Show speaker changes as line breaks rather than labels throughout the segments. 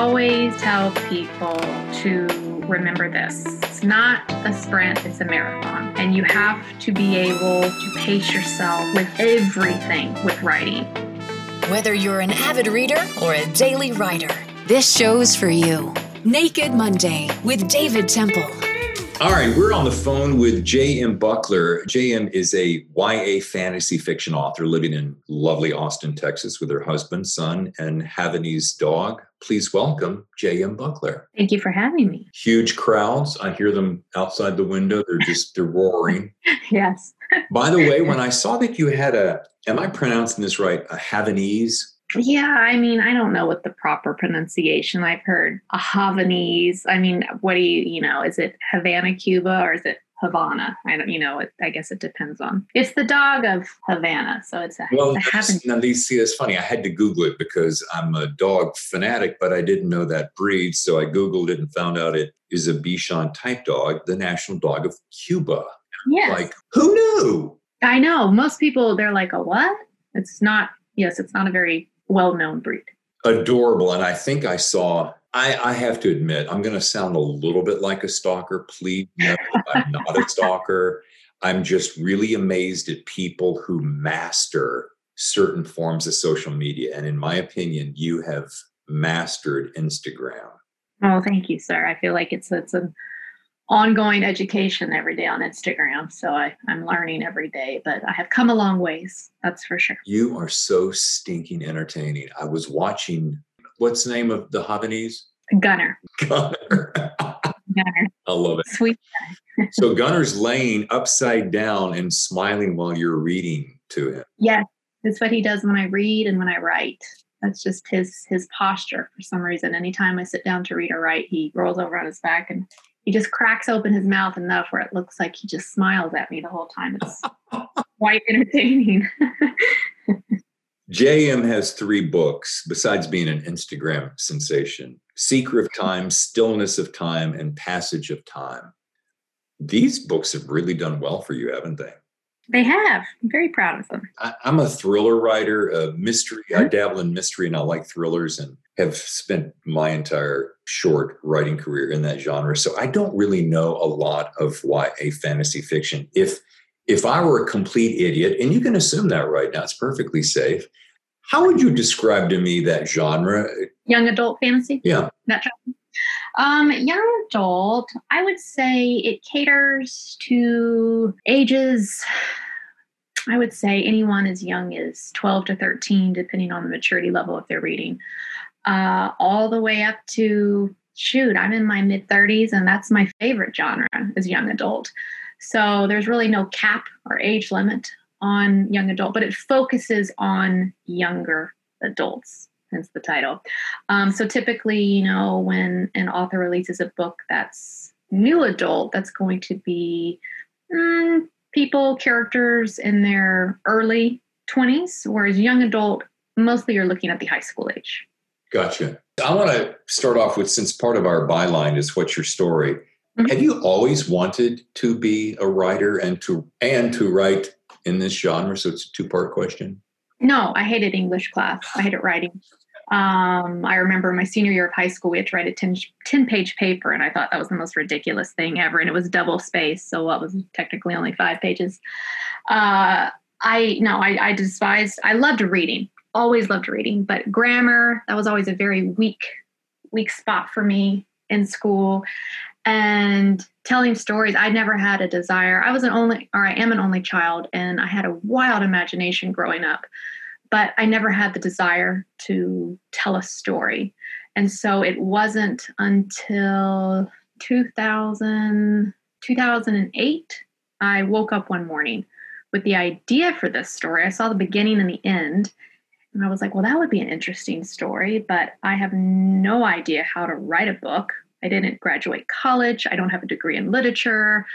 always tell people to remember this. It's not a sprint, it's a marathon. And you have to be able to pace yourself with everything with writing.
Whether you're an avid reader or a daily writer, this show's for you. Naked Monday with David Temple.
All right, we're on the phone with J.M. Buckler. J.M. is a YA fantasy fiction author living in lovely Austin, Texas with her husband, son, and Havanese dog. Please welcome J.M. Buckler.
Thank you for having me.
Huge crowds. I hear them outside the window. They're roaring.
Yes.
By the way, when I saw that you had am I pronouncing this right, a Havanese?
Yeah, I mean, I don't know what the proper pronunciation. I've heard a Havanese. I mean, what do you is it Havana, Cuba, or is it Havana? I don't, I guess it depends on. It's the dog of Havana, so it's a Havanese.
Now, see, that's funny. I had to Google it because I'm a dog fanatic, but I didn't know that breed. So I Googled it and found out it is a Bichon type dog, the national dog of Cuba.
Yes.
Like, who knew?
I know. Most people, they're like, a what? It's not a very well-known breed.
Adorable. And I think I saw, I have to admit, I'm going to sound a little bit like a stalker. Please know I'm not a stalker. I'm just really amazed at people who master certain forms of social media. And in my opinion, you have mastered Instagram.
Oh, thank you, sir. I feel like it's an ongoing education every day on Instagram. So I'm learning every day, but I have come a long ways. That's for sure.
You are so stinking entertaining. I was watching, what's the name of the Havanese?
Gunner.
Gunner.
Gunner.
I love it.
Sweet guy.
So Gunner's laying upside down and smiling while you're reading to him.
Yes, it's what he does when I read and when I write. That's just his posture for some reason. Anytime I sit down to read or write, he rolls over on his back and he just cracks open his mouth enough where it looks like he just smiles at me the whole time. It's quite entertaining.
JM has 3 books, besides being an Instagram sensation: Secret of Time, Stillness of Time, and Passage of Time. These books have really done well for you, haven't they?
They have. I'm very proud of them.
I'm a thriller writer, a mystery. I dabble in mystery and I like thrillers and have spent my entire short writing career in that genre. So I don't really know a lot of YA fantasy fiction. If I were a complete idiot, and you can assume that right now, it's perfectly safe, how would you describe to me that genre?
Young adult fantasy?
Yeah.
That genre? Young adult, I would say it caters to ages, I would say anyone as young as 12 to 13, depending on the maturity level if they're reading, all the way up to, I'm in my mid-30s, and that's my favorite genre is young adult. So there's really no cap or age limit on young adult, but it focuses on younger adults, hence the title. So typically, when an author releases a book that's new adult, that's going to be characters in their early 20s, whereas young adult, mostly you're looking at the high school age.
Gotcha. I want to start off with, since part of our byline is what's your story. Mm-hmm. Have you always wanted to be a writer and to write in this genre? So it's a 2-part question.
No, I hated English class. I hated writing. I remember my senior year of high school, we had to write a 10-page paper, and I thought that was the most ridiculous thing ever. And it was double spaced, so what was technically only 5 pages. I loved reading, always loved reading, but grammar, that was always a very weak spot for me in school. And telling stories, I never had a desire. I am an only child, and I had a wild imagination growing up, but I never had the desire to tell a story. And so it wasn't until 2008, I woke up one morning with the idea for this story. I saw the beginning and the end, and I was like, well, that would be an interesting story, but I have no idea how to write a book. I didn't graduate college. I don't have a degree in literature.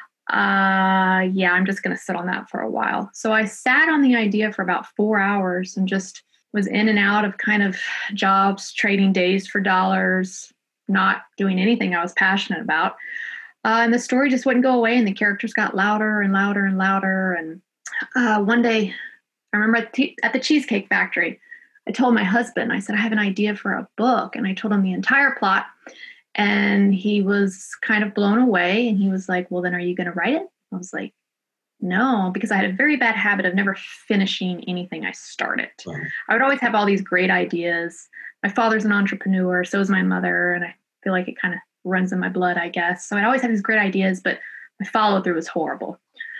I'm just going to sit on that for a while. So I sat on the idea for about 4 hours and just was in and out of kind of jobs, trading days for dollars, not doing anything I was passionate about. And the story just wouldn't go away, and the characters got louder and louder and louder. And one day, I remember at the Cheesecake Factory, I told my husband, I said, I have an idea for a book. And I told him the entire plot. And he was kind of blown away. And he was like, well, then are you going to write it? I was like, no, because I had a very bad habit of never finishing anything I started.
Right.
I would always have all these great ideas. My father's an entrepreneur, so is my mother. And I feel like it kind of runs in my blood, I guess. So I'd always have these great ideas, but my follow through was horrible.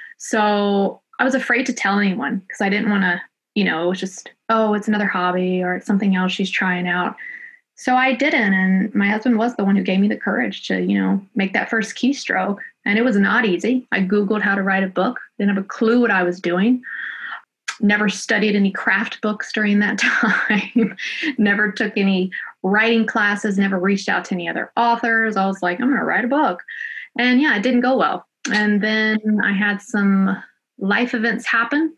So I was afraid to tell anyone because I didn't want to, it was just, oh, it's another hobby or it's something else she's trying out. So I didn't. And my husband was the one who gave me the courage to, make that first keystroke. And it was not easy. I Googled how to write a book. Didn't have a clue what I was doing. Never studied any craft books during that time. Never took any writing classes. Never reached out to any other authors. I was like, I'm going to write a book. And yeah, it didn't go well. And then I had some life events happen.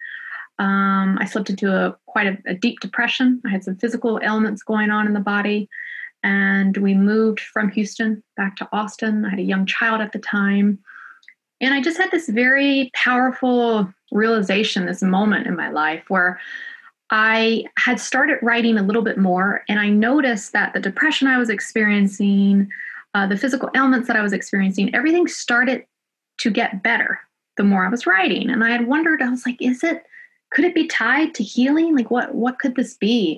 I slipped into quite a deep depression. I had some physical ailments going on in the body. And we moved from Houston back to Austin. I had a young child at the time. And I just had this very powerful realization, this moment in my life where I had started writing a little bit more. And I noticed that the depression I was experiencing, the physical ailments that I was experiencing, everything started to get better the more I was writing. And I had wondered, I was like, could it be tied to healing? Like what could this be?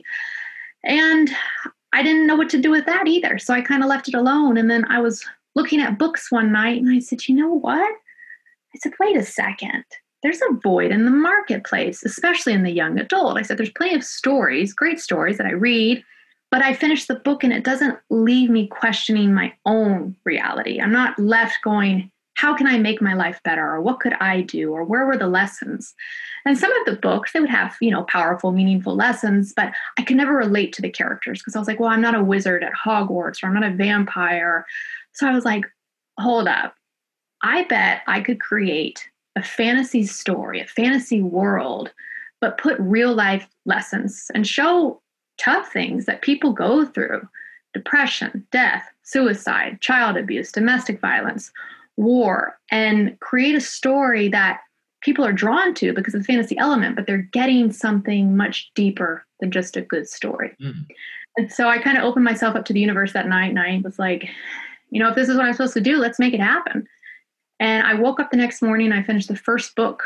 And I didn't know what to do with that either. So I kind of left it alone. And then I was looking at books one night and I said, you know what? I said, wait a second. There's a void in the marketplace, especially in the young adult. I said, there's plenty of stories, great stories that I read, but I finished the book and it doesn't leave me questioning my own reality. I'm not left going, how can I make my life better? Or what could I do? Or where were the lessons? And some of the books, they would have, powerful, meaningful lessons, but I could never relate to the characters because I was like, well, I'm not a wizard at Hogwarts or I'm not a vampire. So I was like, hold up. I bet I could create a fantasy story, a fantasy world, but put real life lessons and show tough things that people go through: depression, death, suicide, child abuse, domestic violence, war, and create a story that people are drawn to because of the fantasy element, but they're getting something much deeper than just a good story. Mm. And so I kind of opened myself up to the universe that night, and I was like, if this is what I'm supposed to do, let's make it happen. And I woke up the next morning, I finished the first book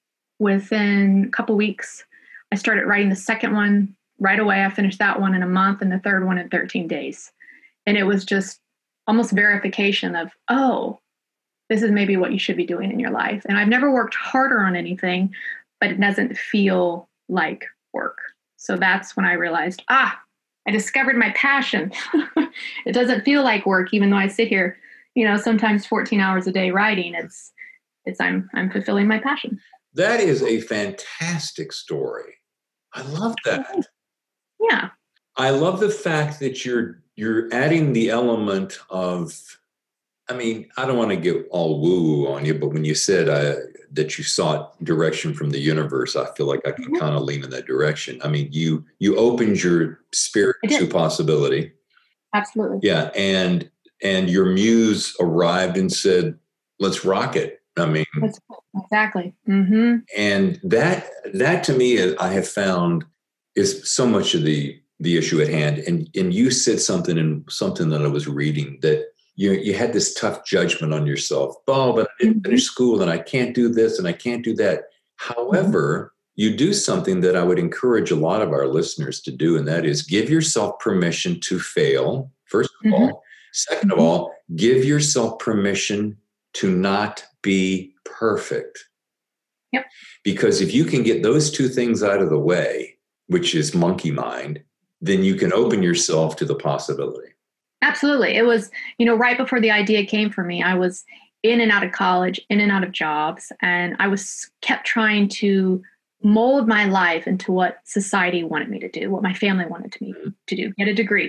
within a couple weeks. I started writing the second one right away. I finished that one in a month and the third one in 13 days. And it was just almost verification of, oh, this is maybe what you should be doing in your life. And I've never worked harder on anything, but it doesn't feel like work. So that's when I realized, I discovered my passion. It doesn't feel like work, even though I sit here, sometimes 14 hours a day writing. I'm fulfilling my passion.
That is a fantastic story. I love that.
Yeah.
I love the fact that you're adding the element of, I don't want to get all woo-woo on you, but when you said that you sought direction from the universe, I feel like I can kind of lean in that direction. You opened your spirit to possibility.
Absolutely.
Yeah. And your muse arrived and said, let's rock it.
Exactly. Mm-hmm.
And that to me, I have found is so much of the issue at hand. And you said something that I was reading that you had this tough judgment on yourself. Oh, but I didn't finish school and I can't do this and I can't do that. However, you do something that I would encourage a lot of our listeners to do, and that is give yourself permission to fail, first of all. Second of all, give yourself permission to not be perfect.
Yep. Because
if you can get those two things out of the way, which is monkey mind, then you can open yourself to the possibility.
Absolutely. It was, right before the idea came for me, I was in and out of college, in and out of jobs, and I was kept trying to mold my life into what society wanted me to do, what my family wanted me to do. Get a degree,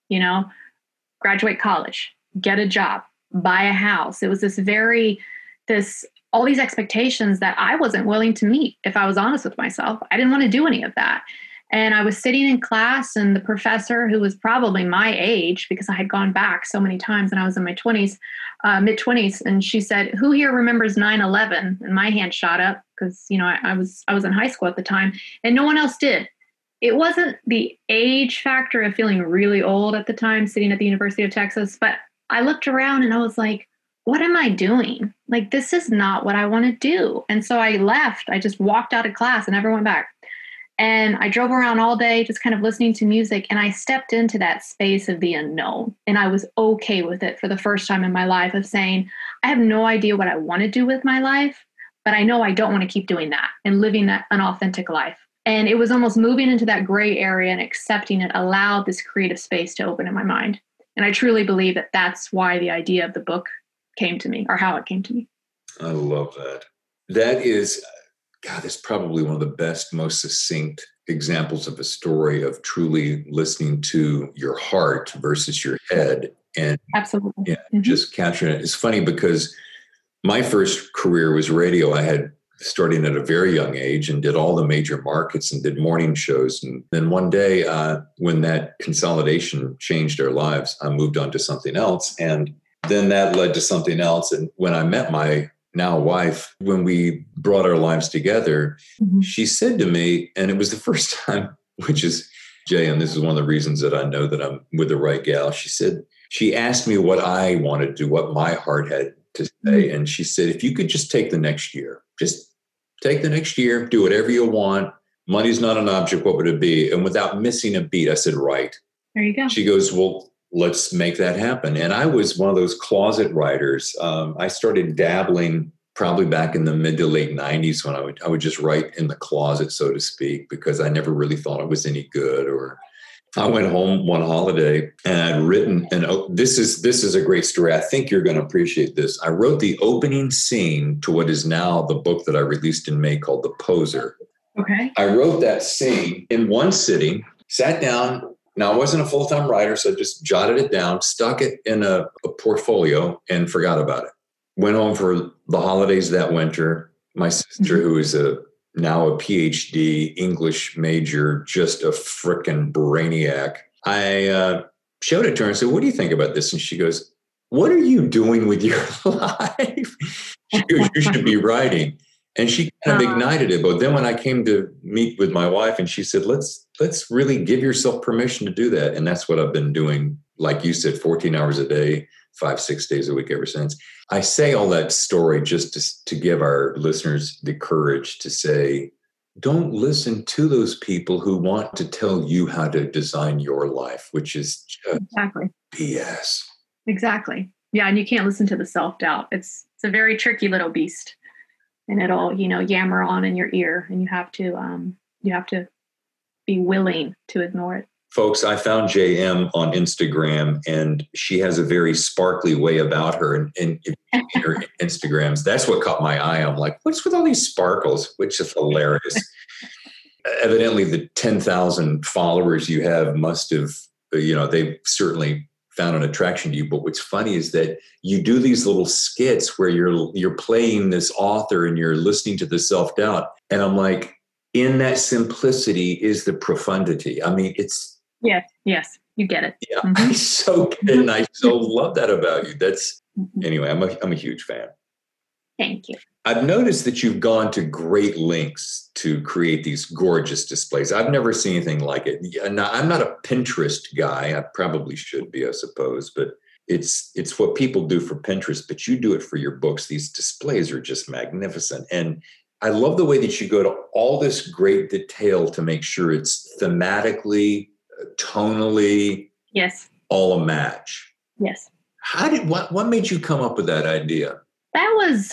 graduate college, get a job, buy a house. It was all these expectations that I wasn't willing to meet, if I was honest with myself. I didn't want to do any of that. And I was sitting in class, and the professor, who was probably my age, because I had gone back so many times and I was in my mid-20s, and she said, who here remembers 9/11? And my hand shot up because, I was in high school at the time, and no one else did. it wasn't the age factor of feeling really old at the time, sitting at the University of Texas, but I looked around and I was like, what am I doing? Like, this is not what I want to do. And so I left. I just walked out of class and never went back. And I drove around all day, just kind of listening to music. And I stepped into that space of the unknown. And I was okay with it for the first time in my life, of saying, I have no idea what I want to do with my life, but I know I don't want to keep doing that and living that unauthentic life. And it was almost moving into that gray area and accepting it allowed this creative space to open in my mind. And I truly believe that that's why the idea of the book came to me, or how it came to me.
I love that. That is, God, that's probably one of the best, most succinct examples of a story of truly listening to your heart versus your head. And
absolutely,
yeah, just capturing it. It's funny because my first career was radio. I had starting at a very young age and did all the major markets and did morning shows. And then one day when that consolidation changed our lives, I moved on to something else. And then that led to something else. And when I met my now wife, when we brought our lives together, she said to me, and it was the first time, which is, Jay, and this is one of the reasons that I know that I'm with the right gal. She asked me what I wanted to do, what my heart had to say. And she said, if you could just take the next year, just take the next year, do whatever you want. Money's not an object. What would it be? And without missing a beat, I said, right.
There you go.
She goes, well, let's make that happen. And I was one of those closet writers. I started dabbling probably back in the mid to late 90s when I would just write in the closet, so to speak, because I never really thought it was any good. Or I went home one holiday and I'd written, and this is a great story. I think you're going to appreciate this. I wrote the opening scene to what is now the book that I released in May called The Poser.
Okay.
I wrote that scene in one sitting, sat down. Now, I wasn't a full-time writer, so I just jotted it down, stuck it in a portfolio, and forgot about it. Went home for the holidays that winter. My sister, who is now a PhD English major, just a frickin' brainiac, I showed it to her and said, what do you think about this? And she goes, what are you doing with your life? She goes, you should be writing. And she kind of ignited it. But then when I came to meet with my wife, and she said, let's really give yourself permission to do that. And that's what I've been doing, like you said, 14 hours a day, 5-6 days a week ever since. I say all that story just to give our listeners the courage to say, don't listen to those people who want to tell you how to design your life, which is just BS.
Exactly. Yeah. And you can't listen to the self-doubt. It's a very tricky little beast. And it'll, yammer on in your ear, and you have to be willing to ignore it.
Folks, I found JM on Instagram, and she has a very sparkly way about her. And in her Instagrams, that's what caught my eye. I'm like, what's with all these sparkles? Which is hilarious. Evidently, the 10,000 followers you have must have, they've certainly found an attraction to you. But what's funny is that you do these little skits where you're playing this author and you're listening to the self-doubt. And I'm like, in that simplicity is the profundity. I mean, it's...
Yes, you get it.
Yeah, I so get it, and I so love that about you. That's anyway. I'm a huge fan.
Thank you.
I've noticed that you've gone to great lengths to create these gorgeous displays. I've never seen anything like it. Now, I'm not a Pinterest guy. I probably should be, I suppose, but it's what people do for Pinterest. But you do it for your books. These displays are just magnificent, and I love the way that you go to all this great detail to make sure it's thematically, tonally, all a match.
Yes.
What made you come up with that idea?
That was,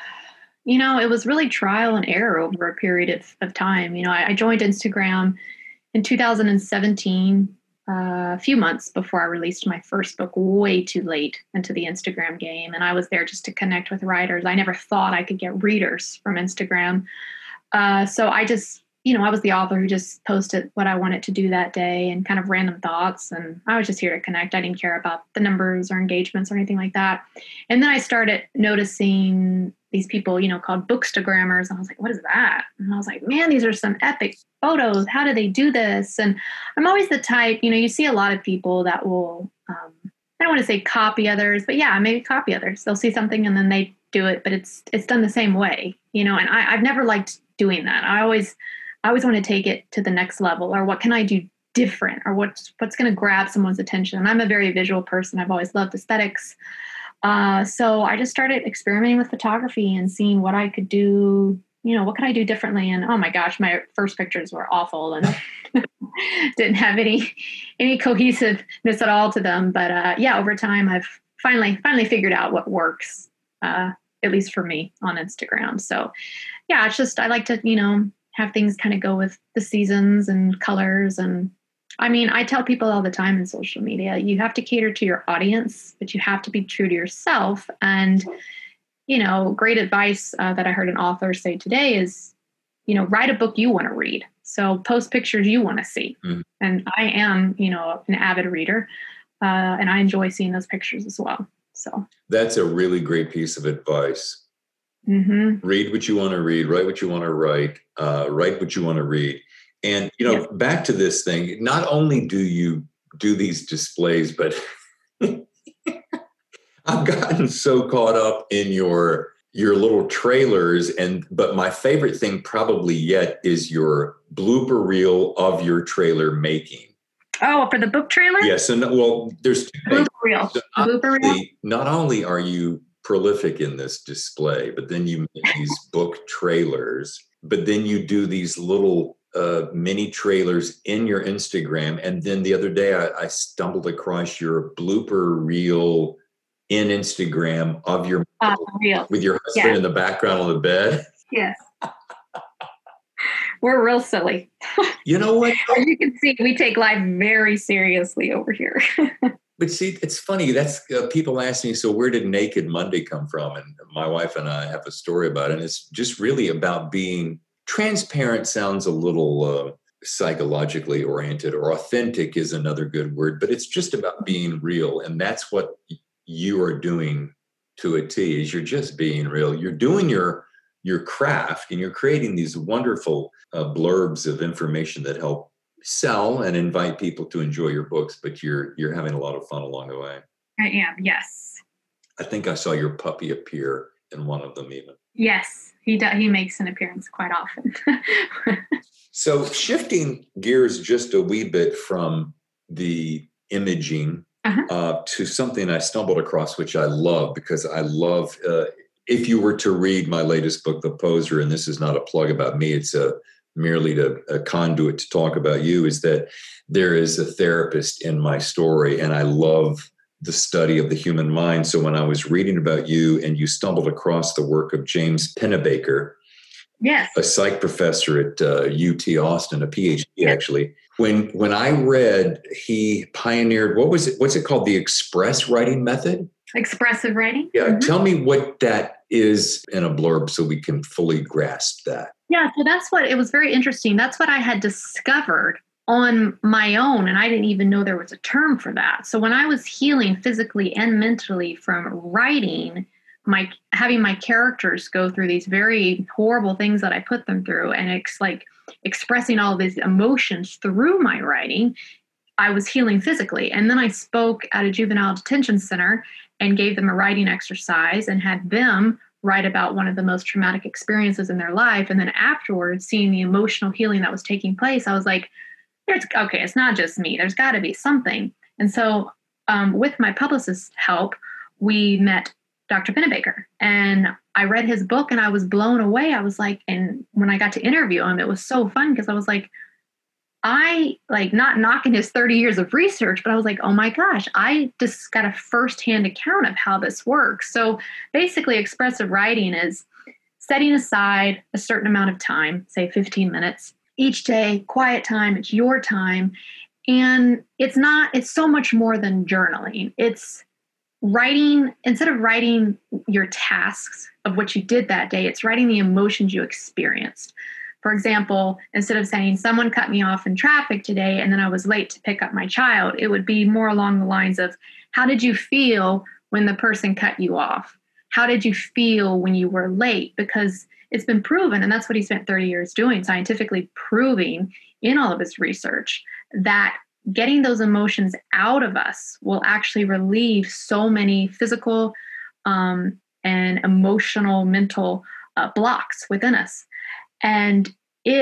it was really trial and error over a period of time. I joined Instagram in 2017, a few months before I released my first book, way too late into the Instagram game. And I was there just to connect with writers. I never thought I could get readers from Instagram. So I just, I was the author who just posted what I wanted to do that day and kind of random thoughts. And I was just here to connect. I didn't care about the numbers or engagements or anything like that. And then I started noticing these people, called bookstagrammers. And I was like, what is that? And I was like, man, these are some epic photos. How do they do this? And I'm always the type, you see a lot of people that will, I don't want to say copy others, but yeah, maybe copy others. They'll see something and then they do it, but it's done the same way, and I've never liked doing that. I I always want to take it to the next level, or what can I do different, or what's going to grab someone's attention. And I'm a very visual person. I've always loved aesthetics. So I just started experimenting with photography and seeing what I could do, what could I do differently? And oh my gosh, my first pictures were awful and didn't have any cohesiveness at all to them. But yeah, over time, I've finally figured out what works, at least for me on Instagram. So yeah, it's just, I like to, have things kind of go with the seasons and colors. And I mean, I tell people all the time in social media, you have to cater to your audience, but you have to be true to yourself. And, great advice that I heard an author say today is, write a book you want to read. So post pictures you want to see. Mm. And I am, an avid reader, and I enjoy seeing those pictures as well. So
that's a really great piece of advice.
Mm-hmm.
Read what you want to read, write what you want to write what you want to read. And, yes. Back to this thing, not only do you do these displays, but I've gotten so caught up in your little trailers. But my favorite thing probably yet is your blooper reel of your trailer making.
Oh, for the book trailer?
Yes. And there's two
blooper reel.
So
blooper reel.
Not only are you prolific in this display, but then you make these book trailers, but then you do these little mini trailers in your Instagram. And then the other day I stumbled across your blooper reel in Instagram of your
reel
with your husband in the background on the bed.
Yes. We're real silly.
You know what?
As you can see, we take life very seriously over here.
But see, it's funny. That's people ask me, so where did Naked Monday come from? And my wife and I have a story about it. And it's just really about being transparent. Sounds a little psychologically oriented, or authentic is another good word. But it's just about being real. And that's what you are doing to a T, is you're just being real. You're doing your craft, and you're creating these wonderful blurbs of information that help sell and invite people to enjoy your books, but you're having a lot of fun along the way.
I am, yes.
I think I saw your puppy appear in one of them even.
Yes, he makes an appearance quite often.
So shifting gears just a wee bit from the imaging to something I stumbled across, which I love, because I love, if you were to read my latest book, The Poser, and this is not a plug about me, it's merely a conduit to talk about you, is that there is a therapist in my story, and I love the study of the human mind. So when I was reading about you and you stumbled across the work of James Pennebaker,
yes,
a psych professor at UT Austin, a PhD actually, when I read, he pioneered, what's it called? The express writing method?
Expressive writing?
Yeah. Mm-hmm. Tell me what that is in a blurb so we can fully grasp that.
Yeah, so it was very interesting. That's what I had discovered on my own, and I didn't even know there was a term for that. So when I was healing physically and mentally from writing, having my characters go through these very horrible things that I put them through, and it's like expressing all these emotions through my writing, I was healing physically. And then I spoke at a juvenile detention center and gave them a writing exercise and had them write about one of the most traumatic experiences in their life. And then afterwards, seeing the emotional healing that was taking place, I was like, it's not just me. There's got to be something. And so with my publicist's help, we met Dr. Pennebaker, and I read his book and I was blown away. I was like, and when I got to interview him, it was so fun because I was like, not knocking his 30 years of research, but I was like, oh my gosh, I just got a firsthand account of how this works. So basically, expressive writing is setting aside a certain amount of time, say 15 minutes each day, quiet time, it's your time. And it's so much more than journaling. It's writing, instead of writing your tasks of what you did that day, it's writing the emotions you experienced. For example, instead of saying someone cut me off in traffic today and then I was late to pick up my child, it would be more along the lines of, how did you feel when the person cut you off? How did you feel when you were late? Because it's been proven, and that's what he spent 30 years doing, scientifically proving in all of his research, that getting those emotions out of us will actually relieve so many physical and emotional, mental blocks within us. And it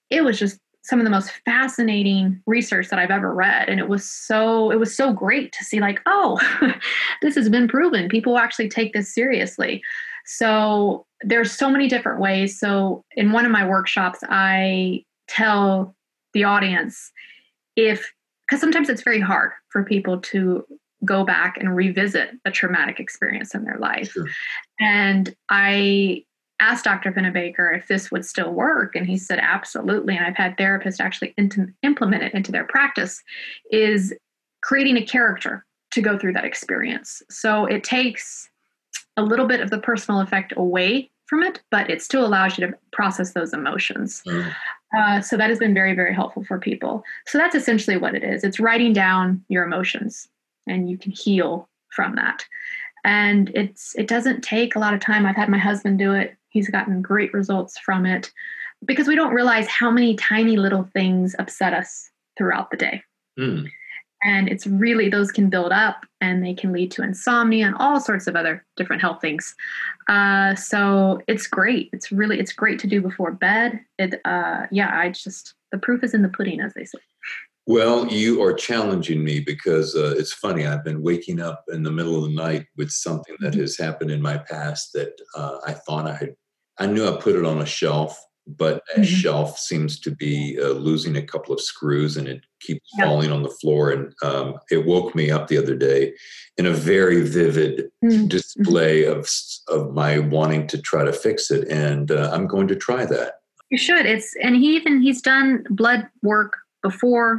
it was just some of the most fascinating research that I've ever read. And it was so great to see, like, oh, this has been proven. People actually take this seriously. So there's so many different ways. So in one of my workshops, I tell the audience, because sometimes it's very hard for people to go back and revisit a traumatic experience in their life.
Sure.
And I asked Dr. Pennebaker if this would still work. And he said, absolutely. And I've had therapists actually implement it into their practice, is creating a character to go through that experience. So it takes a little bit of the personal effect away from it, but it still allows you to process those emotions. So that has been very, very helpful for people. So that's essentially what it is. It's writing down your emotions, and you can heal from that. And it doesn't take a lot of time. I've had my husband do it. He's gotten great results from it, because we don't realize how many tiny little things upset us throughout the day. And it's really, those can build up, and they can lead to insomnia and all sorts of other different health things. So it's great. It's great to do before bed. The proof is in the pudding, as they say.
Well, you are challenging me, because it's funny. I've been waking up in the middle of the night with something that has happened in my past that I thought I knew I put it on a shelf, but that shelf seems to be losing a couple of screws, and it keeps falling on the floor. And it woke me up the other day in a very vivid display of my wanting to try to fix it. And I'm going to try that.
You should. He's done blood work before.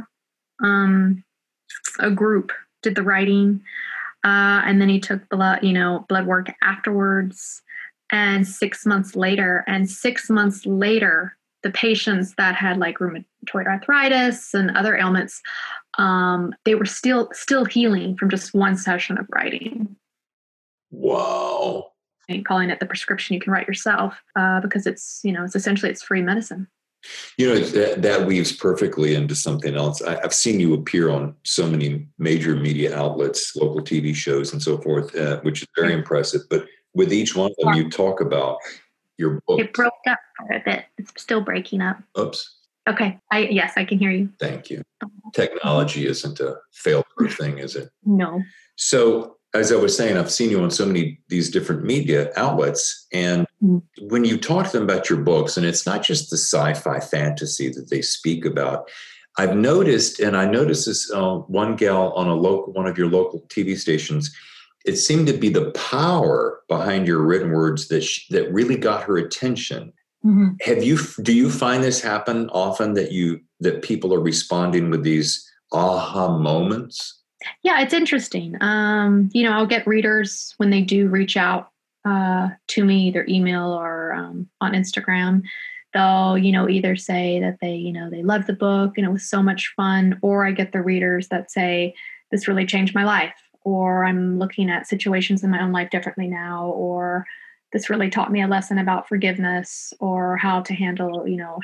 A group did the writing, and then he took blood work afterwards. And 6 months later, the patients that had like rheumatoid arthritis and other ailments, they were still healing from just one session of writing.
Wow.
And calling it the prescription you can write yourself, because it's essentially free medicine.
That weaves perfectly into something else. I've seen you appear on so many major media outlets, local TV shows, and so forth, which is very impressive. But with each one of them, you talk about your book.
It broke up for a bit. It's still breaking up.
Oops.
Okay. Yes, I can hear you.
Thank you. Technology isn't a fail-proof thing, is it?
No.
So, as I was saying, I've seen you on so many these different media outlets, and when you talk to them about your books, and it's not just the sci-fi fantasy that they speak about, I've noticed, and I noticed this one gal on one of your local TV stations, it seemed to be the power behind your written words that really got her attention. Do you find this happen often, that people are responding with these aha moments?
Yeah, it's interesting. I'll get readers when they do reach out to me, either email or on Instagram. They'll, either say that they love the book and it was so much fun, or I get the readers that say, this really changed my life, or I'm looking at situations in my own life differently now, or this really taught me a lesson about forgiveness, or how to handle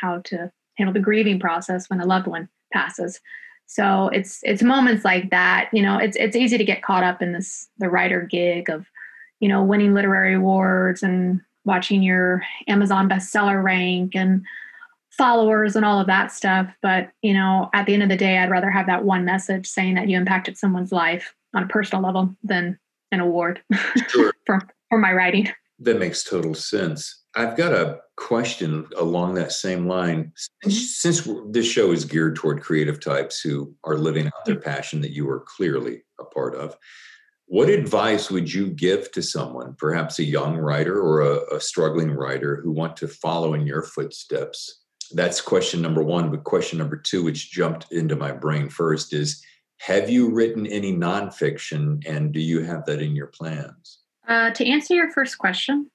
the grieving process when a loved one passes. So it's moments like that. It's easy to get caught up in the writer gig of, winning literary awards and watching your Amazon bestseller rank and followers and all of that stuff. But, at the end of the day, I'd rather have that one message saying that you impacted someone's life on a personal level than an award for my writing.
That makes total sense. I've got a question along that same line. Since this show is geared toward creative types who are living out their passion that you are clearly a part of, what advice would you give to someone, perhaps a young writer or a struggling writer, who want to follow in your footsteps? That's question number one. But question number two, which jumped into my brain first, is, have you written any nonfiction, and do you have that in your plans?
To answer your first question,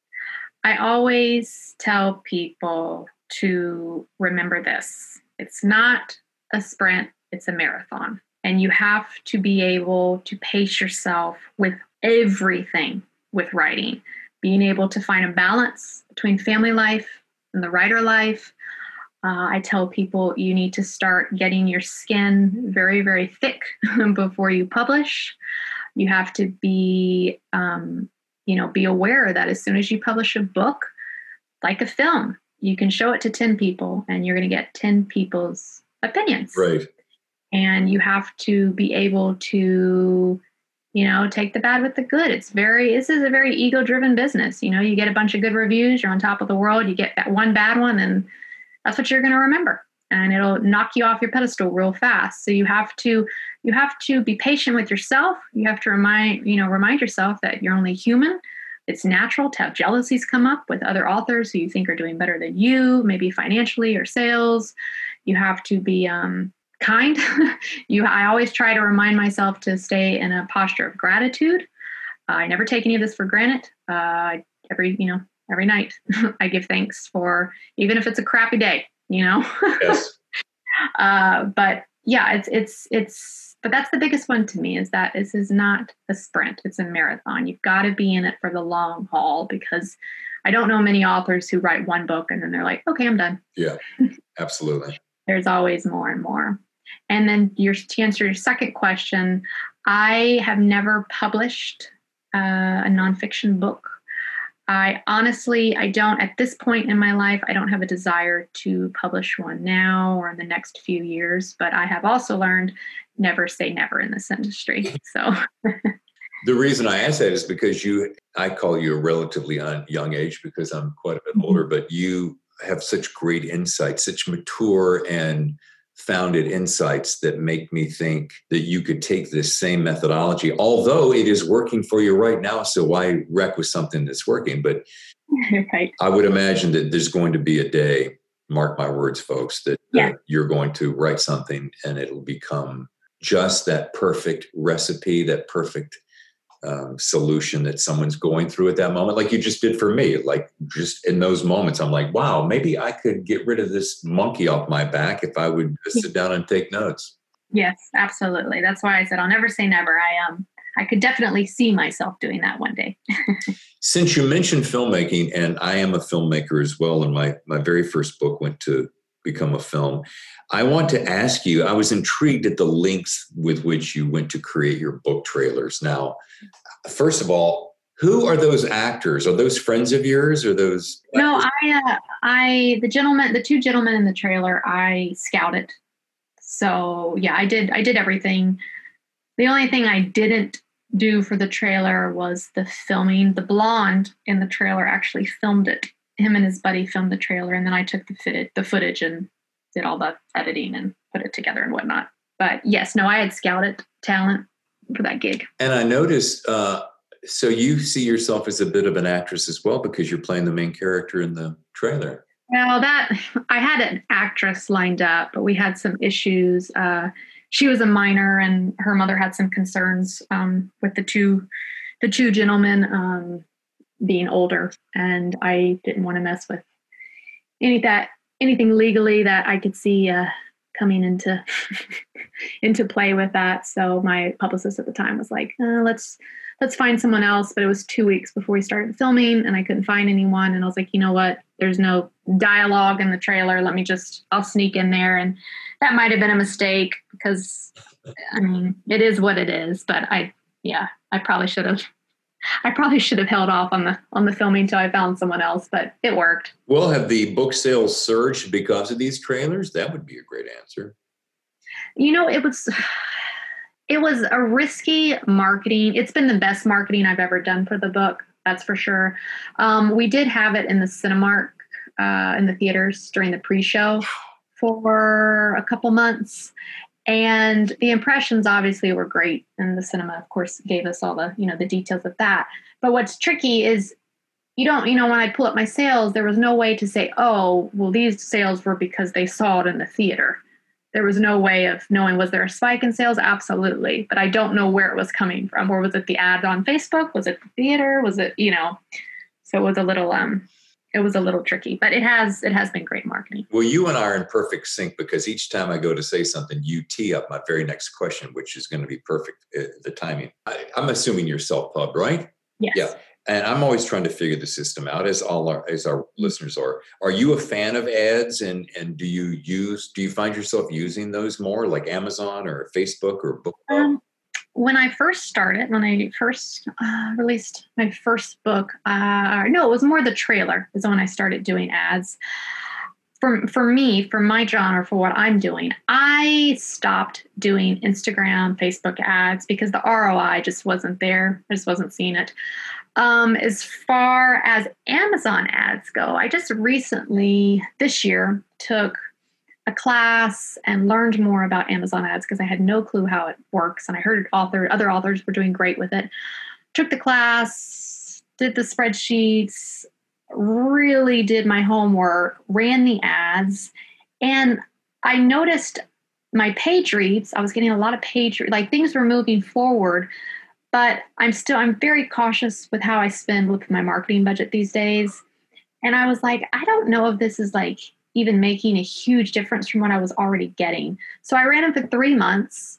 I always tell people to remember this. It's not a sprint, it's a marathon. And you have to be able to pace yourself with everything with writing, being able to find a balance between family life and the writer life. I tell people you need to start getting your skin very, very thick before you publish. You have to be aware that as soon as you publish a book, like a film, you can show it to 10 people and you're going to get 10 people's opinions.
Right.
And you have to be able to, take the bad with the good. This is a very ego-driven business. You get a bunch of good reviews, you're on top of the world, you get that one bad one, and that's what you're going to remember. And it'll knock you off your pedestal real fast. So you have to be patient with yourself. You have to remind yourself that you're only human. It's natural to have jealousies come up with other authors who you think are doing better than you, maybe financially or sales. You have to be kind. I always try to remind myself to stay in a posture of gratitude. I never take any of this for granted. Every night I give thanks for, even if it's a crappy day,
Yes.
But yeah, but that's the biggest one to me, is that this is not a sprint. It's a marathon. You've got to be in it for the long haul, because I don't know many authors who write one book and then they're like, okay, I'm done.
Yeah, absolutely.
There's always more and more. And then to answer your second question, I have never published a nonfiction book. I don't, at this point in my life, I don't have a desire to publish one now or in the next few years, but I have also learned never say never in this industry. So
the reason I ask that is because I call you a relatively young age because I'm quite a bit older, but you have such great insights, such mature and founded insights that make me think that you could take this same methodology, although it is working for you right now. So why wreck with something that's working? But
right.
I would imagine that there's going to be a day, mark my words, folks, that you're going to write something and it'll become just that perfect recipe, that perfect solution that someone's going through at that moment, like you just did for me. Like just in those moments, I'm like, wow, maybe I could get rid of this monkey off my back if I would just sit down and take notes.
Yes, absolutely. That's why I said I'll never say never. I could definitely see myself doing that one day.
Since you mentioned filmmaking, and I am a filmmaker as well, and my very first book went to become a film, I want to ask you, I was intrigued at the lengths with which you went to create your book trailers. Now, first of all, who are those actors? Are those friends of yours, or those?
No, the two gentlemen in the trailer, I scouted. So yeah, I did everything. The only thing I didn't do for the trailer was the filming. The blonde in the trailer actually filmed it. Him and his buddy filmed the trailer, and then I took the footage and did all the editing and put it together and whatnot. But yes, no, I had scouted talent for that gig.
And I noticed, so you see yourself as a bit of an actress as well, because you're playing the main character in the trailer.
Well, I had an actress lined up, but we had some issues. She was a minor, and her mother had some concerns with the two gentlemen being older, and I didn't want to mess with anything legally that I could see coming into play with that. So my publicist at the time was like, let's find someone else. But it was 2 weeks before we started filming, and I couldn't find anyone. And I was like, you know what? There's no dialogue in the trailer. I'll sneak in there. And that might have been a mistake, because I mean, it is what it is. But I probably should have held off on the filming until I found someone else, but it worked.
Well, have the book sales surged because of these trailers? That would be a great answer.
It was a risky marketing. It's been the best marketing I've ever done for the book. That's for sure. We did have it in the Cinemark, in the theaters during the pre-show for a couple months. And the impressions obviously were great. And the cinema, of course, gave us all the details of that. But what's tricky is when I pull up my sales, there was no way to say, oh, well, these sales were because they saw it in the theater. There was no way of knowing, was there a spike in sales? Absolutely. But I don't know where it was coming from. Or was it the ad on Facebook? Was it the theater? Was it, so it was a little tricky, but it has been great marketing.
Well, you and I are in perfect sync, because each time I go to say something, you tee up my very next question, which is going to be perfect, the timing. I'm assuming you're self-pub, right?
Yes.
Yeah. And I'm always trying to figure the system out, as our listeners are. Are you a fan of ads, and do you find yourself using those more, like Amazon or Facebook or BookBub?
when I first started, when I first released my first book, no, it was more the trailer is when I started doing ads. For me, for my genre, for what I'm doing, I stopped doing Instagram, Facebook ads because the ROI just wasn't there. I just wasn't seeing it. As far as Amazon ads go, I just recently, this year, took a class and learned more about Amazon ads because I had no clue how it works. And I heard other authors were doing great with it. Took the class, did the spreadsheets, really did my homework, ran the ads, and I noticed my page reads. I was getting a lot of like things were moving forward, but I'm very cautious with how I spend with my marketing budget these days. And I was like, I don't know if this is like even making a huge difference from what I was already getting. So I ran them for 3 months.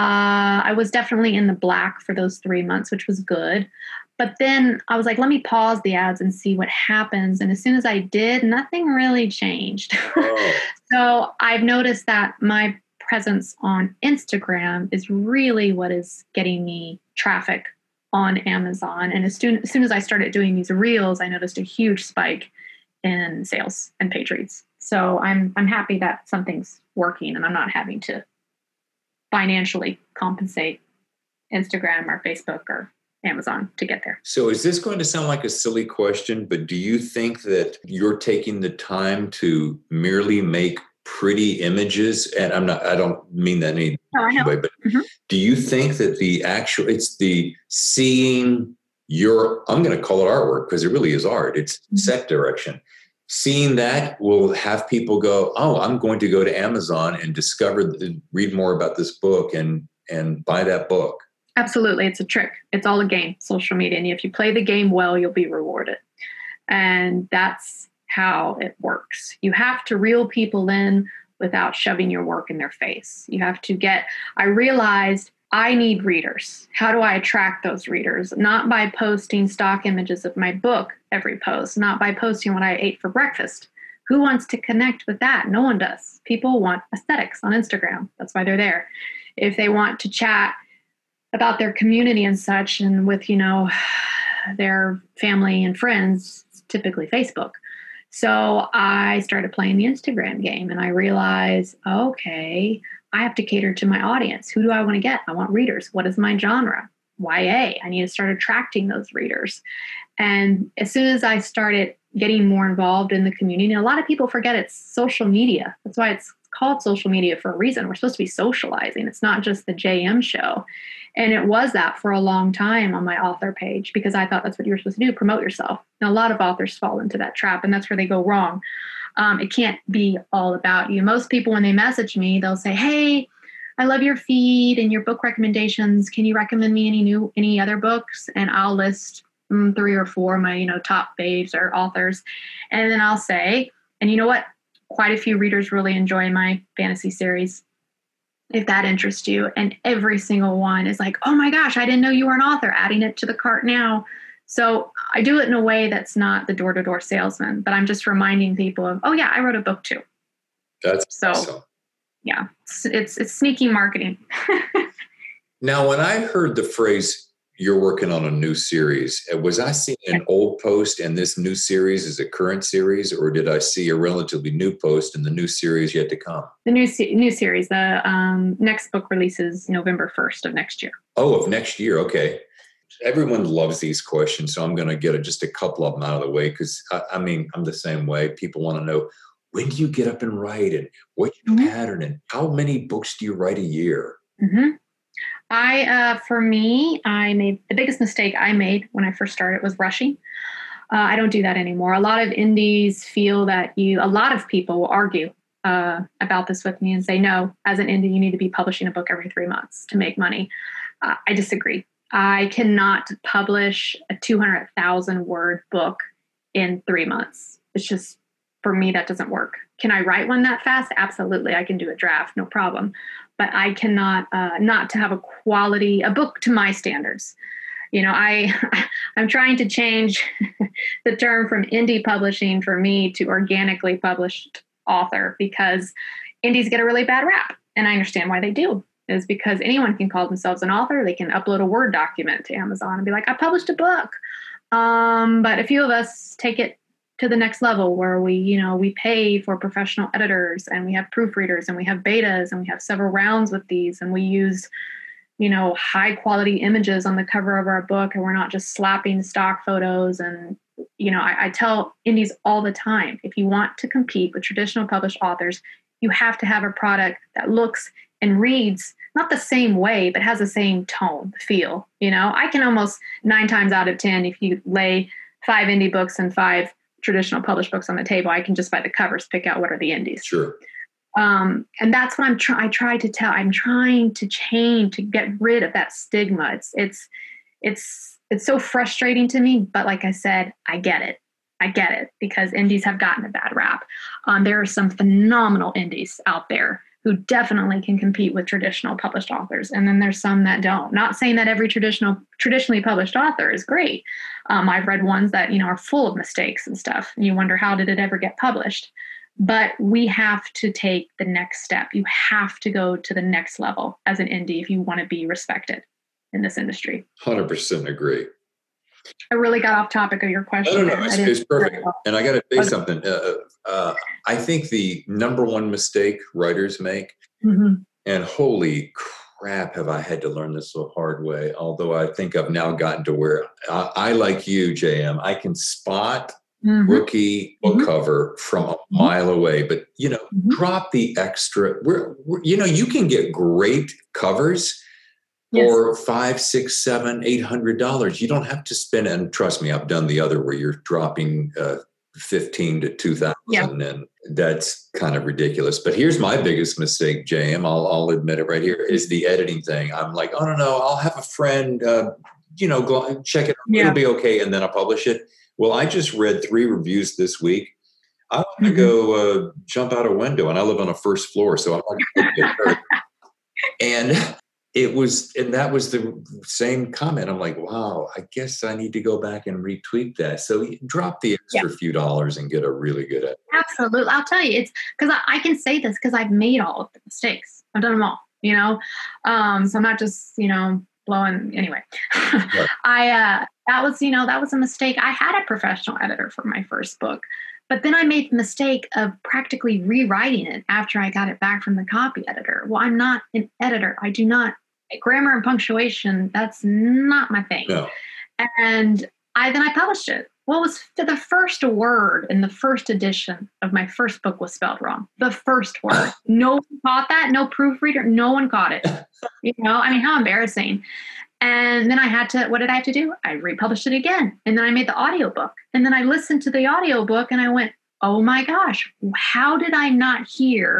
I was definitely in the black for those 3 months, which was good. But then I was like, let me pause the ads and see what happens. And as soon as I did, nothing really changed.
Oh.
So I've noticed that my presence on Instagram is really what is getting me traffic on Amazon. And as soon as I started doing these reels, I noticed a huge spike in sales and page reads. So I'm happy that something's working and I'm not having to financially compensate Instagram or Facebook or Amazon to get there.
So is this going to sound like a silly question, but do you think that you're taking the time to merely make pretty images? And I don't mean that in any way, but do you think that it's the seeing I'm going to call it artwork because it really is art. It's set direction. Seeing that will have people go, oh, I'm going to go to Amazon and read more about this book and buy that book.
Absolutely. It's a trick. It's all a game, social media. And if you play the game well, you'll be rewarded. And that's how it works. You have to reel people in without shoving your work in their face. I realized I need readers. How do I attract those readers? Not by posting stock images of my book every post, not by posting what I ate for breakfast. Who wants to connect with that? No one does. People want aesthetics on Instagram. That's why they're there. If they want to chat about their community and such, and with, their family and friends, typically Facebook. So I started playing the Instagram game and I realized, okay, I have to cater to my audience. Who do I want to get? I want readers. What is my genre? YA. I need to start attracting those readers. And as soon as I started getting more involved in the community, and a lot of people forget it's social media. That's why it's called social media for a reason. We're supposed to be socializing. It's not just the JM show. And it was that for a long time on my author page because I thought that's what you were supposed to do, promote yourself. And a lot of authors fall into that trap, and that's where they go wrong. It can't be all about you. Most people, when they message me, they'll say, hey, I love your feed and your book recommendations. Can you recommend me any other books? And I'll list 3 or 4 of my, top faves or authors. And then I'll say, and you know what? Quite a few readers really enjoy my fantasy series, if that interests you. And every single one is like, oh my gosh, I didn't know you were an author, adding it to the cart now. So I do it in a way that's not the door-to-door salesman, but I'm just reminding people of, oh yeah, I wrote a book too.
That's awesome.
Yeah, it's sneaky marketing.
Now, when I heard the phrase, you're working on a new series, was I seeing an old post and this new series is a current series, or did I see a relatively new post and the new series yet to come? The
new series, the next book releases November 1st of next year.
Oh, of next year. Okay. Everyone loves these questions, so I'm going to get just a couple of them out of the way because, I'm the same way. People want to know, when do you get up and write, and what's your pattern, and how many books do you write a year?
Mm-hmm. For me, I made the biggest mistake I made when I first started was rushing. I don't do that anymore. A lot of indies feel that a lot of people will argue about this with me and say, no, as an indie, you need to be publishing a book every 3 months to make money. I disagree. I cannot publish a 200,000 word book in 3 months. It's just, for me, that doesn't work. Can I write one that fast? Absolutely. I can do a draft, no problem. But I cannot, not to have a book to my standards. I'm trying to change the term from indie publishing for me to organically published author, because indies get a really bad rap. And I understand why they do. is because anyone can call themselves an author. They can upload a Word document to Amazon and be like, I published a book. But a few of us take it to the next level where we pay for professional editors, and we have proofreaders, and we have betas, and we have several rounds with these, and we use, high quality images on the cover of our book, and we're not just slapping stock photos. And, I tell indies all the time, if you want to compete with traditional published authors, you have to have a product that looks and reads not the same way, but has the same tone, feel. I can almost 9 times out of 10, if you lay 5 indie books and 5 traditional published books on the table, I can just by the covers pick out what are the indies.
Sure.
And that's what I try to tell. I'm trying to change, to get rid of that stigma. It's so frustrating to me, but like I said, I get it because indies have gotten a bad rap. There are some phenomenal indies out there who definitely can compete with traditional published authors. And then there's some that don't. Not saying that every traditionally published author is great. I've read ones that, are full of mistakes and stuff. And you wonder, how did it ever get published? But we have to take the next step. You have to go to the next level as an indie if you want to be respected in this industry.
100% agree.
I really got off topic of your question.
No, it's perfect. And I got to say something. I think the number one mistake writers make, and holy crap, have I had to learn this the hard way, although I think I've now gotten to where I like you, JM, I can spot rookie book cover from a mile away, but, drop the extra. You can get great covers for $500, $600, $700, $800. You don't have to spend, and trust me, I've done the other where you're dropping $1,500 to $2,000, and that's kind of ridiculous. But here's my biggest mistake, JM. I'll admit it right here, is the editing thing. I'm like, oh no, I'll have a friend, go check it out. It'll be okay, and then I'll publish it. Well, I just read 3 reviews this week. I want to go jump out a window, and I live on a first floor, so I'm not going to get hurt. And that was the same comment. I'm like, wow, I guess I need to go back and retweak that. So drop the extra few dollars and get a really good edit.
Absolutely. I'll tell you, it's because I can say this because I've made all of the mistakes. I've done them all, so I'm not just, blowing anyway. That was a mistake. I had a professional editor for my first book, but then I made the mistake of practically rewriting it after I got it back from the copy editor. Well, I'm not an editor. I do not, grammar and punctuation, that's not my thing. No. And I published it. What was the first word in the first edition of my first book was spelled wrong. The first word. No one caught that. No proofreader. No one caught it. How embarrassing. And then what did I have to do? I republished it again. And then I made the audiobook. And then I listened to the audiobook and I went, oh my gosh, how did I not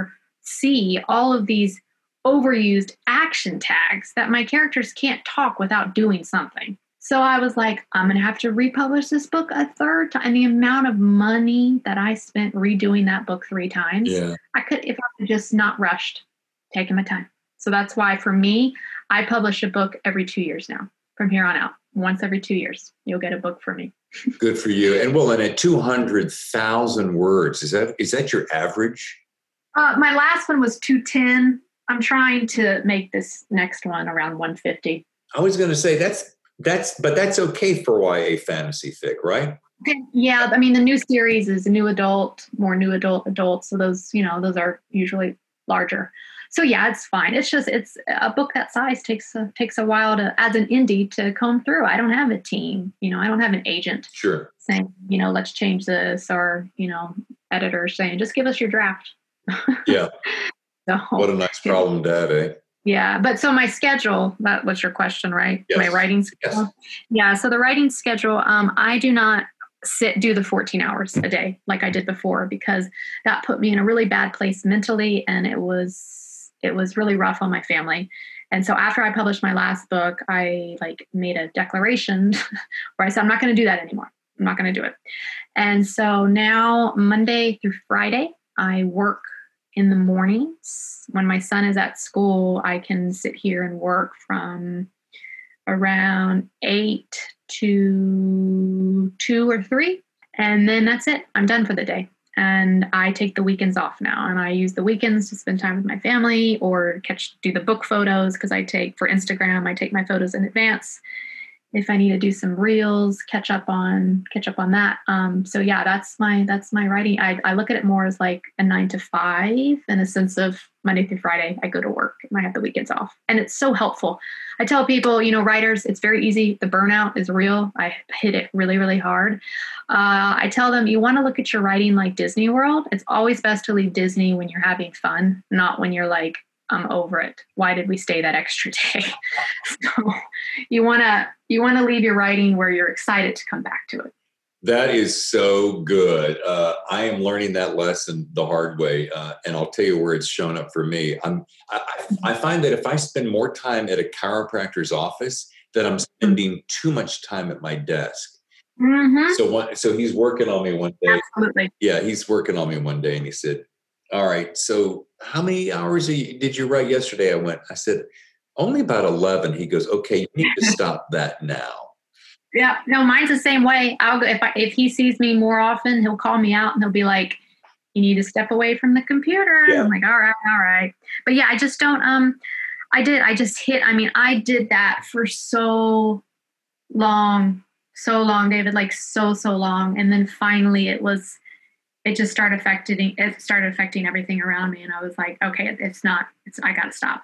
see all of these overused action tags that my characters can't talk without doing something? So I was like, I'm going to have to republish this book a third time. And the amount of money that I spent redoing that book 3 times, I could, if I had just not rushed, taken my time. So that's why for me, I publish a book every 2 years now. From here on out, once every 2 years, you'll get a book from me.
Good for you. And at 200,000 words, is that your average?
My last one was 210. I'm trying to make this next one around 150.
I was going to say that's okay for YA fantasy fic, right?
Okay. Yeah. The new series is new adult, more new adult. So those are usually larger. So yeah, it's fine. It's a book that size takes a while as an indie to comb through. I don't have a team, I don't have an agent saying, let's change this, or, editors saying, just give us your draft.
Yeah. So, what a nice problem to have, eh?
Yeah. But so my schedule, that was your question, right?
Yes.
My writing schedule. Yes. Yeah. So the writing schedule, I do not do the 14 hours a day like I did before, because that put me in a really bad place mentally. And it was really rough on my family. And so after I published my last book, I made a declaration where I said, I'm not going to do that anymore. I'm not going to do it. And so now Monday through Friday, I work in the mornings. When my son is at school, I can sit here and work from around 8 to 2 or 3. And then that's it. I'm done for the day. and I take the weekends off now, and I use the weekends to spend time with my family or do the book photos, because for Instagram, I take my photos in advance. If I need to do some reels, catch up on that. So yeah, that's my writing. I look at it more as like a 9 to 5, in a sense of Monday through Friday, I go to work and I have the weekends off. And it's so helpful. I tell people, writers, it's very easy. The burnout is real. I hit it really, really hard. I tell them, you want to look at your writing like Disney World. It's always best to leave Disney when you're having fun, not when you're like, I'm over it. Why did we stay that extra day? So you want to leave your writing where you're excited to come back to it.
That is so good. I am learning that lesson the hard way, and I'll tell you where it's shown up for me. I find that if I spend more time at a chiropractor's office, that I'm spending too much time at my desk. Mm-hmm. So he's working on me one day.
Absolutely.
Yeah, he's working on me one day, and he said, all right, so how many hours did you write yesterday? I said, only about 11. He goes, okay, you need to stop that now.
Yeah, no, mine's the same way. I'll go if he sees me more often, he'll call me out and he'll be like, you need to step away from the computer. Yeah. I'm like, all right. But yeah, I just don't, I did that for so long, David, like so long. And then finally it just started affecting everything around me. And I was like, okay, I got to stop.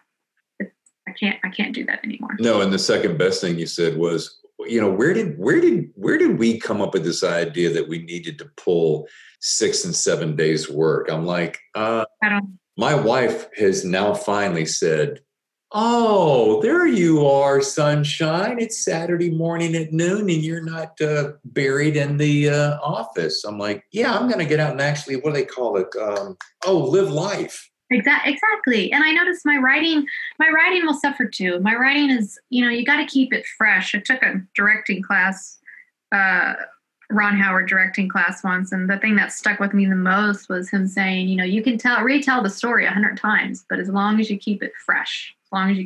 I can't do that anymore.
No. And the second best thing you said was, where did we come up with this idea that we needed to pull 6 and 7 days work? I'm like, my wife has now finally said, oh, there you are, sunshine. It's Saturday morning at noon and you're not buried in the office. I'm like, yeah, I'm going to get out and actually, what do they call it? Live life.
Exactly. And I noticed my writing will suffer too. My writing is, you got to keep it fresh. I took a directing class, Ron Howard directing class once. And the thing that stuck with me the most was him saying, you can retell the story 100 times, but as long as you keep it fresh.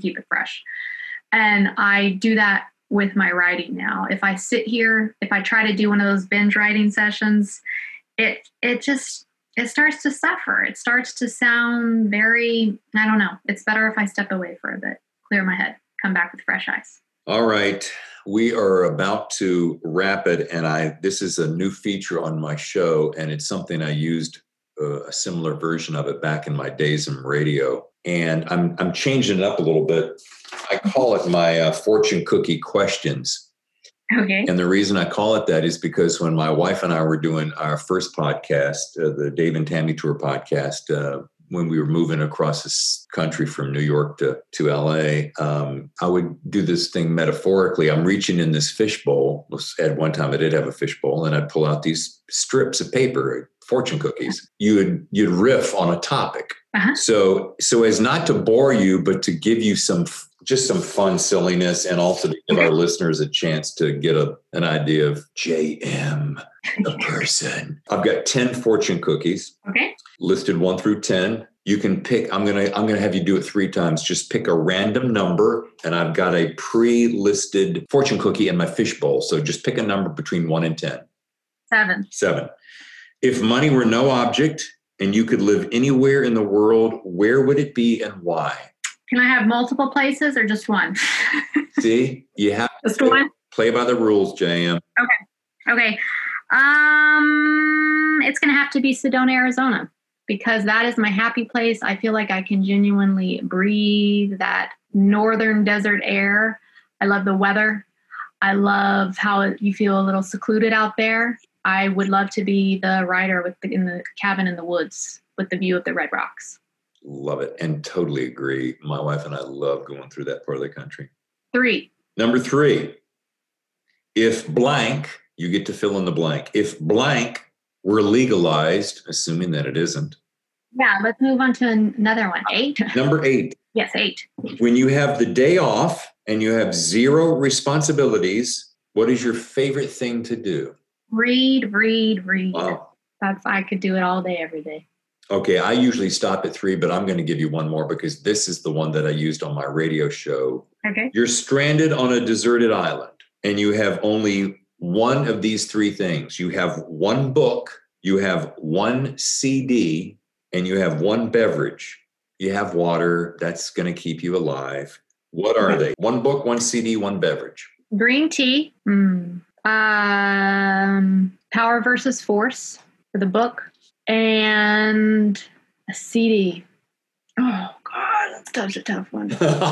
And I do that with my writing now. If I sit here, if I try to do one of those binge writing sessions, it starts to suffer. It starts to sound very, I don't know. It's better if I step away for a bit, clear my head, come back with fresh eyes.
All right. We are about to wrap it. And this is a new feature on my show. And it's something I used a similar version of it back in my days in radio. And I'm changing it up a little bit. I call it my fortune cookie questions.
Okay.
And the reason I call it that is because when my wife and I were doing our first podcast, the Dave and Tammy Tour podcast, when we were moving across this country from New York to LA, I would do this thing metaphorically. I'm reaching in this fishbowl. At one time I did have a fishbowl, and I'd pull out these strips of paper, fortune cookies. You'd riff on a topic. Uh-huh. So as not to bore you, but to give you some fun silliness, and also to give our listeners a chance to get an idea of JM, the person. I've got 10 fortune cookies.
Okay.
Listed 1 through 10. You can pick, I'm gonna have you do it 3 times. Just pick a random number, and I've got a pre-listed fortune cookie in my fishbowl. So just pick a number between 1 and 10.
7.
If money were no object and you could live anywhere in the world, where would it be and why?
Can I have multiple places or just one?
See, you have
just one.
Play by the rules, JM.
Okay. It's going to have to be Sedona, Arizona, because that is my happy place. I feel like I can genuinely breathe that northern desert air. I love the weather. I love how you feel a little secluded out there. I would love to be the writer in the cabin in the woods with the view of the Red Rocks.
Love it. And totally agree. My wife and I love going through that part of the country.
3.
Number 3, if blank, you get to fill in the blank. If blank were legalized, assuming that it isn't.
Yeah, let's move on to another one. 8.
Number 8.
Yes, 8. When
you have the day off and you have 0 responsibilities, what is your favorite thing to do?
Read.
Wow.
I could do it all day, every day.
Okay, I usually stop at 3, but I'm going to give you one more because this is the one that I used on my radio show.
Okay.
You're stranded on a deserted island and you have only one of these 3 things. You have 1 book you have one CD, and you have one beverage. You have water. That's going to keep you alive. What are they? One book, one CD, one beverage.
Green tea. Power versus Force for the book. And a CD. Oh, God, that's a tough one.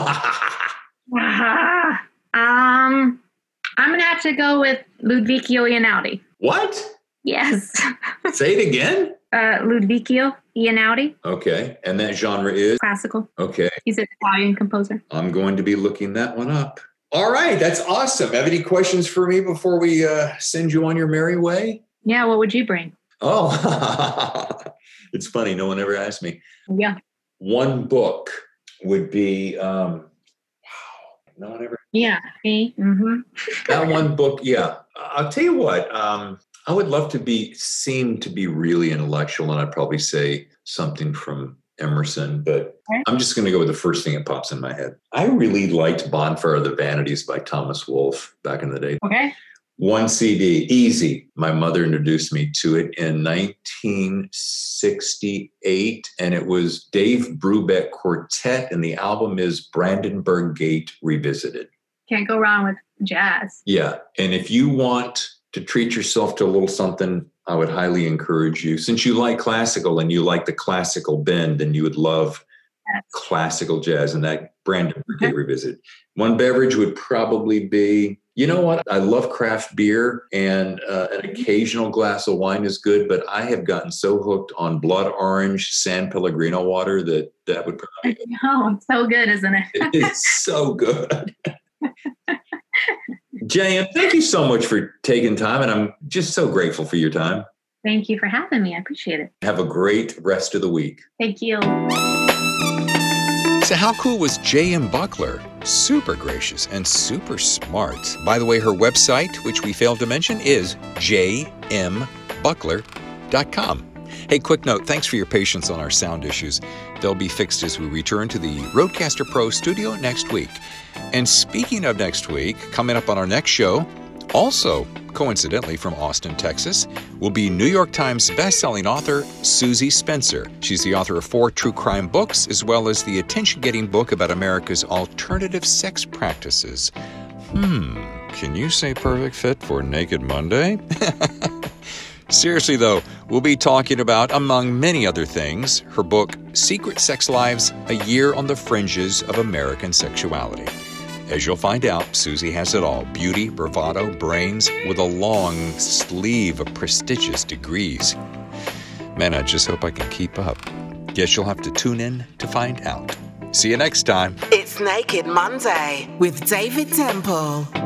I'm going to have to go with Ludovico Einaudi.
What?
Yes.
Say it again?
Ludovico Einaudi.
Okay. And that genre is?
Classical.
Okay.
He's an Italian composer.
I'm going to be looking that one up. All right. That's awesome. Have any questions for me before we send you on your merry way?
Yeah. What would you bring?
Oh, it's funny. No one ever asked me.
Yeah.
One book would be, wow. No one ever.
Yeah. Mm-hmm.
That one book. Yeah. I'll tell you what, I would love to seem to be really intellectual, and I'd probably say something from Emerson, but I'm just going to go with the first thing that pops in my head. I really liked Bonfire of the Vanities by Thomas Wolfe back in the day.
Okay.
One CD, easy. My mother introduced me to it in 1968, and it was Dave Brubeck Quartet, and the album is Brandenburg Gate Revisited.
Can't go wrong with jazz.
Yeah, and if you want to treat yourself to a little something, I would highly encourage you. Since you like classical and you like the classical bend, then you would love classical jazz and that Brandenburg Gate Revisited. One beverage would probably be, you know what? I love craft beer, and an occasional glass of wine is good, but I have gotten so hooked on blood orange San Pellegrino water that would probably...
Oh, it's so good, isn't it?
It's so good. Jan, thank you so much for taking time, and I'm just so grateful for your time.
Thank you for having me. I appreciate it.
Have a great rest of the week.
Thank you.
So how cool was J.M. Buckler? Super gracious and super smart. By the way, her website, which we failed to mention, is jmbuckler.com. Hey, quick note, thanks for your patience on our sound issues. They'll be fixed as we return to the Rodecaster Pro studio next week. And speaking of next week, coming up on our next show, also coincidentally from Austin, Texas, will be New York Times bestselling author Susie Spencer. She's the author of 4 true crime books, as well as the attention-getting book about America's alternative sex practices. Can you say perfect fit for Naked Monday? Seriously, though, we'll be talking about, among many other things, her book, Secret Sex Lives, A Year on the Fringes of American Sexuality. As you'll find out, Susie has it all. Beauty, bravado, brains, with a long sleeve of prestigious degrees. Man, I just hope I can keep up. Guess you'll have to tune in to find out. See you next time.
It's Naked Monday with David Temple.